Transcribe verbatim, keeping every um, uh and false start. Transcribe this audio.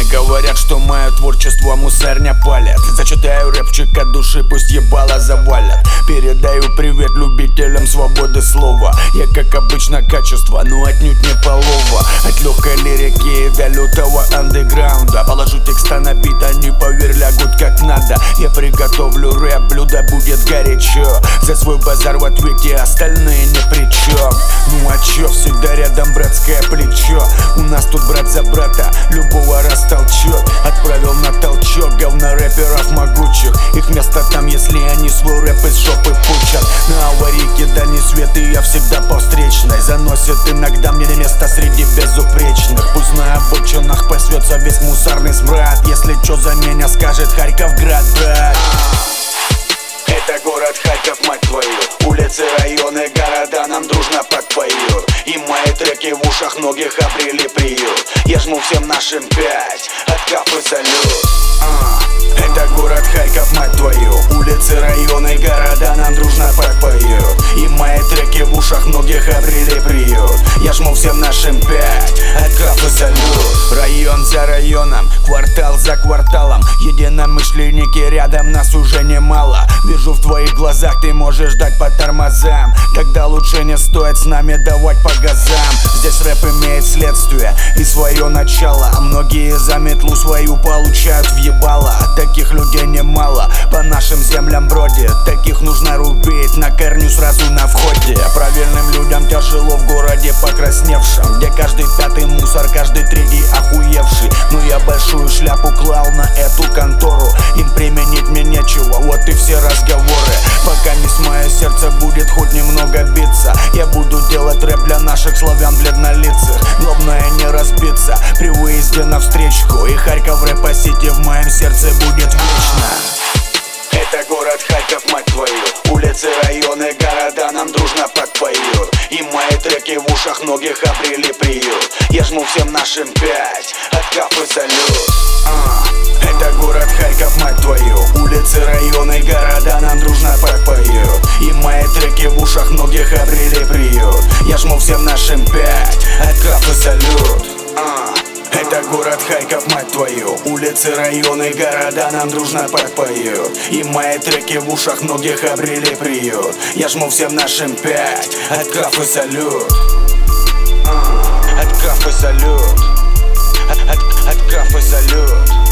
Говорят, что мое творчество мусорня палят. Зачитаю рэпчик от души, пусть ебало завалят. Передаю привет любителям свободы слова. Я, как обычно, качество, но отнюдь не полова. От легкой лирики до лютого андеграунда. Положу текста на бит, они, поверь, лягут как надо. Я приготовлю рэп, блюдо будет горячо. За свой базар в ответе, остальные ни при чем. Ну а чё, всегда рядом братское плечо. У нас тут брат за брата, любого растолчет. Отправил на толчок говно рэперов могучих. Их место там, если они свой рэп из жопы пучат. На аварийке дальний свет, и я всегда по встречной. Заносит иногда мне место среди безупречных. Пусть на обочинах пасется весь мусорный смрад. Если чё за меня скажет Харьковград, брат. Это город Харьков, мать твою. Улицы, районы, города нам дружно подпоют. И мои треки в ушах многих обрели приют. Я жму всем нашим пять, от кафы салют. а, Это город Харьков, мать твою. Улицы, районы, города нам дружно подпоют. И мои треки в ушах многих обрели приют. Я жму всем нашим пять, от кафы салют. Район за районом, квартал за кварталом. Единомышленники рядом, нас уже немало. Вижу в твоих глазах, ты можешь ждать по тормозам. Тогда лучше не стоит с нами давать по газам. Здесь рэп имеет следствие и свое начало. Многие за метлу свою получают въебало. Таких людей немало по нашим землям бродит. Таких нужно рубить на корню сразу на входе. Правильным людям тяжело в городе покрасневшем, где каждый пятый мусор, каждый третий охуевший. Но я большую шляпу клал на эту контору. Им применить мне нечего, вот и все разговоры. Пока не с мое сердце будет хоть немного биться, я буду делать рэп для наших славян бледнолицых. Главное не разбиться при выезде на встречку. И Харьков рэп-сити в моем сердце будет вечно. Это город Харьков, мать твою. Улицы, районы, города нам дружно подпоют. И мои треки в ушах многих обрели приют. Я жму всем нашим пять, от кафы салют. а, Это город Харьков, мать твою. Улицы, районы, города нам дружно подпоют. И мои треки в ушах многих обрели приют. Я жму всем нашим пять, от кафы салют. а, Это город Харьков, мать твою. Улицы, районы, города нам дружно подпоют. И мои треки в ушах многих обрели приют. Я жму всем нашим пять, от кафы салют. а, От кафы салют. От, от, от кафы салют.